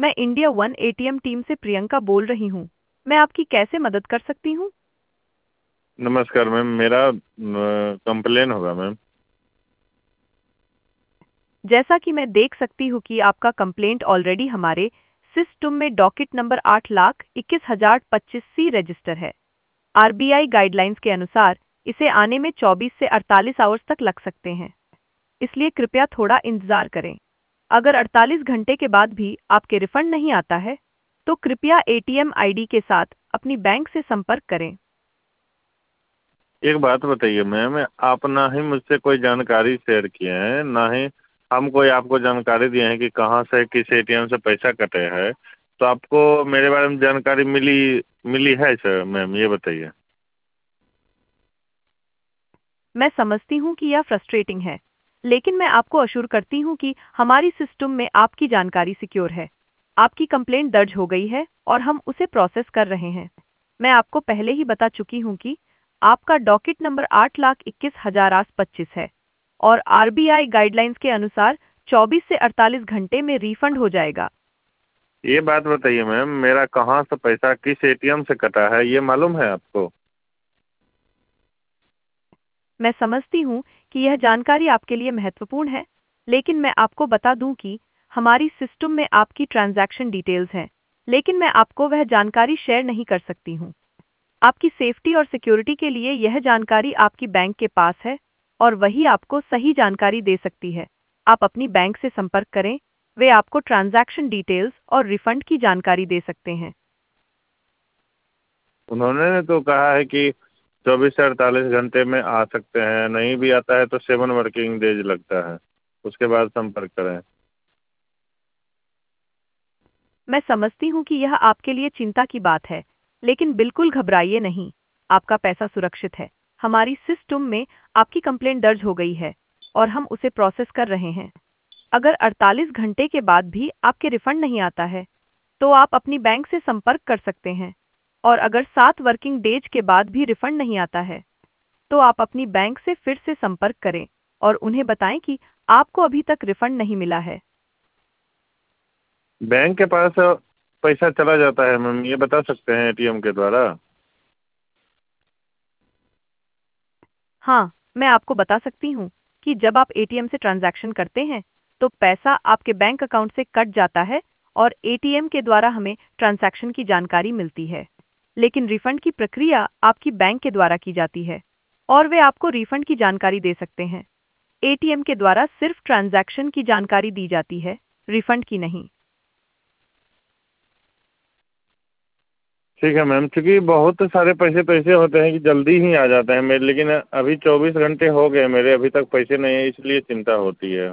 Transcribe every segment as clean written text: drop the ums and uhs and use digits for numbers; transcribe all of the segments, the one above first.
मैं India one ATM team से प्रियंका बोल रही हूँ। मैं आपकी कैसे मदद कर सकती हूँ? नमस्कार मैम, मेरा कंप्लेन होगा मैम। जैसा कि मैं देख सकती हूँ कि आपका कंप्लेंट ऑलरेडी हमारे सिस्टम में डॉकेट नंबर 8,21,025 रजिस्टर है। आरबीआई गाइडलाइंस के अनुसार इसे आने में 24 से 48 आवर्स तक लग सकते हैं, इसलिए कृपया थोड़ा इंतजार करें। अगर 48 घंटे के बाद भी आपके रिफंड नहीं आता है, तो कृपया एटीएम आईडी के साथ अपनी बैंक से संपर्क करें। एक बात बताइए मैम, आप ना ही मुझसे कोई जानकारी शेयर किए हैं, ना ही हम कोई आपको जानकारी दिए हैं कि कहाँ से किस एटीएम से पैसा कटे हैं। तो आपको मेरे बारे में जानकारी मिली मिली है सर मैम, ये बताइए। मैं समझती हूँ कि यह फ्रस्ट्रेटिंग है, लेकिन मैं आपको अश्योर करती हूँ कि हमारी सिस्टम में आपकी जानकारी सिक्योर है। आपकी कंप्लेंट दर्ज हो गई है और हम उसे प्रोसेस कर रहे हैं। मैं आपको पहले ही बता चुकी हूँ कि आपका डॉकेट नंबर 8,21,025 है और आरबीआई गाइडलाइंस के अनुसार 24 से 48 घंटे में रिफंड हो जाएगा। ये बात बताइए मैम, मेरा कहाँ से पैसा किस एटीएम से कटा है, ये मालूम है आपको? मैं समझती हूँ कि यह जानकारी आपके लिए महत्वपूर्ण है, लेकिन मैं आपको बता दूं कि हमारी सिस्टम में आपकी ट्रांजैक्शन डिटेल्स हैं, लेकिन मैं आपको वह जानकारी शेयर नहीं कर सकती हूँ। आपकी सेफ्टी और सिक्योरिटी के लिए यह जानकारी आपकी बैंक के पास है और वही आपको सही जानकारी दे सकती है। आप अपनी बैंक से संपर्क करें, वे आपको ट्रांजैक्शन डिटेल्स और रिफंड की जानकारी दे सकते हैं। उन्होंने तो कहा है कि 24 से 48 घंटे में आ सकते हैं, नहीं भी आता है तो 7 वर्किंग डेज लगता है, उसके बाद संपर्क करें। मैं समझती हूँ कि यह आपके लिए चिंता की बात है, लेकिन बिल्कुल घबराइए नहीं। आपका पैसा सुरक्षित है। हमारी सिस्टम में आपकी कंप्लेंट दर्ज हो गई है और हम उसे प्रोसेस कर रहे हैं। अगर 48 घंटे के बाद भी आपके रिफंड नहीं आता है, तो आप अपनी बैंक से संपर्क कर सकते हैं और अगर 7 वर्किंग डेज के बाद भी रिफंड नहीं आता है, तो आप अपनी बैंक से फिर से संपर्क करें और उन्हें बताएं कि आपको अभी तक रिफंड नहीं मिला है। बैंक के पास पैसा चला जाता है मैम, ये बता सकते हैं एटीएम के द्वारा? हाँ, मैं आपको बता सकती हूँ कि जब आप एटीएम से ट्रांजैक्शन करते हैं, तो पैसा आपके बैंक अकाउंट से कट जाता है और एटीएम के द्वारा हमें ट्रांजैक्शन की जानकारी मिलती है। लेकिन रिफंड की प्रक्रिया आपकी बैंक के द्वारा की जाती है और वे आपको रिफंड की जानकारी दे सकते हैं। एटीएम के द्वारा सिर्फ ट्रांजैक्शन की जानकारी दी जाती है, रिफंड की नहीं। ठीक है मैम, क्योंकि बहुत सारे पैसे पैसे होते हैं कि जल्दी ही आ जाते हैं मेरे, लेकिन अभी 24 घंटे हो गए मेरे, अभी तक पैसे नहीं है, इसलिए चिंता होती है।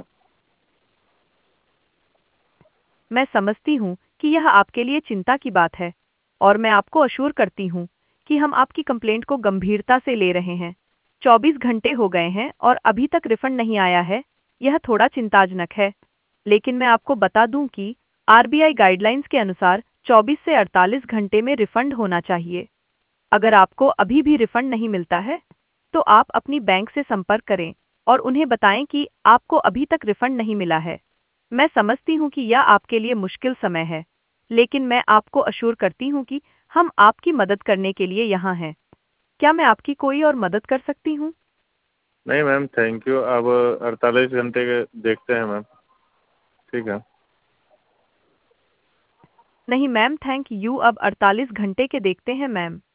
मैं समझती हूँ कि यह आपके लिए चिंता की बात है और मैं आपको अश्योर करती हूँ कि हम आपकी कंप्लेंट को गंभीरता से ले रहे हैं। 24 घंटे हो गए हैं और अभी तक रिफंड नहीं आया है, यह थोड़ा चिंताजनक है। लेकिन मैं आपको बता दूं कि आरबीआई गाइडलाइंस के अनुसार 24 से 48 घंटे में रिफंड होना चाहिए। अगर आपको अभी भी रिफंड नहीं मिलता है, तो आप अपनी बैंक से संपर्क करें और उन्हें बताएं कि आपको अभी तक रिफंड नहीं मिला है। मैं समझती हूँ कि यह आपके लिए मुश्किल समय है, लेकिन मैं आपको अश्योर करती हूँ कि हम आपकी मदद करने के लिए यहाँ हैं। क्या मैं आपकी कोई और मदद कर सकती हूँ? नहीं मैम, थैंक यू। अब 48 घंटे के देखते हैं मैम। ठीक है। नहीं मैम, थैंक यू। अब 48 घंटे के देखते हैं मैम।